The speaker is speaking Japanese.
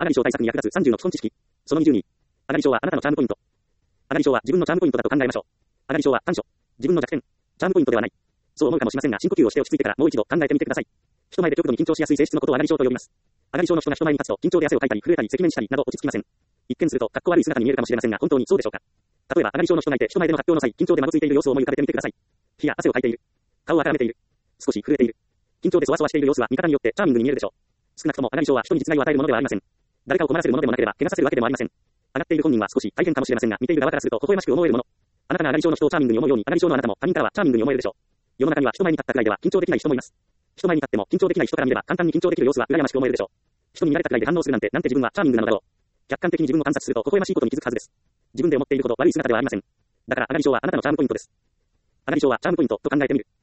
上がり症対策に役立つ30の基本知識。その22。上がり症はあなたのチャームポイント。上がり症は自分のチャームポイントだと考えましょう。上がり症は短所。自分の弱点。チャームポイントではない。そう思うかもしれませんが、深呼吸をして落ち着いてからもう一度考えてみてください。人前で極度に緊張しやすい性質のことを上がり症と呼びます。上がり症の人が人前に立つと緊張で汗をかいたり震えたり赤面したりなど落ち着きません。一見すると格好悪い姿に見えるかもしれませんが、本当にそうでしょうか。例えば上がり症の人がいて人前での発表の際、緊張でまぶついている様子を思い浮かべてみてください。火や汗をかいている。顔は絡めている。少し震えている。緊張でそわそわしている様子は見方によってチャーミングに見えるでしょう。少なくとも上がり症は人に実害を与えるものではありません。誰かを困らせるものでもなければ怪我させるわけでもありません。上がっている本人は少し大変かもしれませんが、見ている側からすると微笑ましく思えるもの。あなたが上がり症の人をチャーミングに思うように、上がり症のあなたも他人からはチャーミングに思えるでしょう。世の中には人前に立ったくらいでは緊張できない人もいます。人前に立っても緊張できない人から見れば簡単に緊張できる様子は羨ましく思えるでしょう。人に見られたくらいで反応するなんて自分はチャーミングなのだろう。客観的に自分を観察すると微笑ましいことに気づくはずです。自分で思っているほど悪い姿ではありません。だから上がり症はあなたのチャームポイントです。上がり症はチャームポイントと考えてみる。